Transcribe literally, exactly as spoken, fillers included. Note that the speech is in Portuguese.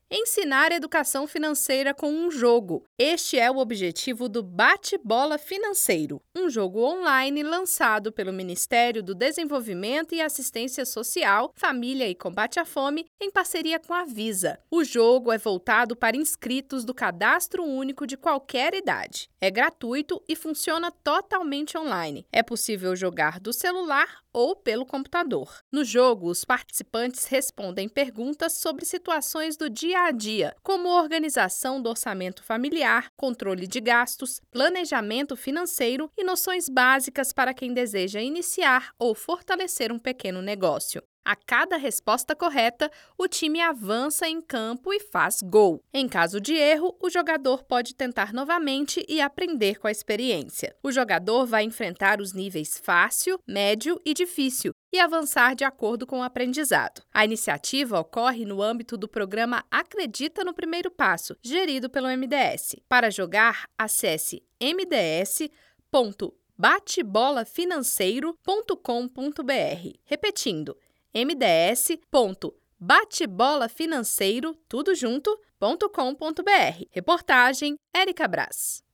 Ensinar educação financeira com um jogo. Este é o objetivo do Bate-Bola Financeiro, um jogo online lançado pelo Ministério do Desenvolvimento e Assistência Social, Família e Combate à Fome, em parceria com a Visa. O jogo é voltado para inscritos do Cadastro Único de qualquer idade. É gratuito e funciona totalmente online. É possível jogar do celular ou pelo computador. No jogo, os participantes respondem perguntas sobre situações do dia a dia, como organização do orçamento familiar, controle de gastos, planejamento financeiro e noções básicas para quem deseja iniciar ou fortalecer um pequeno negócio. A cada resposta correta, o time avança em campo e faz gol. Em caso de erro, o jogador pode tentar novamente e aprender com a experiência. O jogador vai enfrentar os níveis fácil, médio e difícil e avançar de acordo com o aprendizado. A iniciativa ocorre no âmbito do programa Acredita no Primeiro Passo, gerido pelo M D S. Para jogar, acesse m d s ponto bate bola financeiro ponto com ponto b r. Repetindo, m d s ponto bate bola financeiro tudo junto ponto com ponto b r. Reportagem Érica Brás.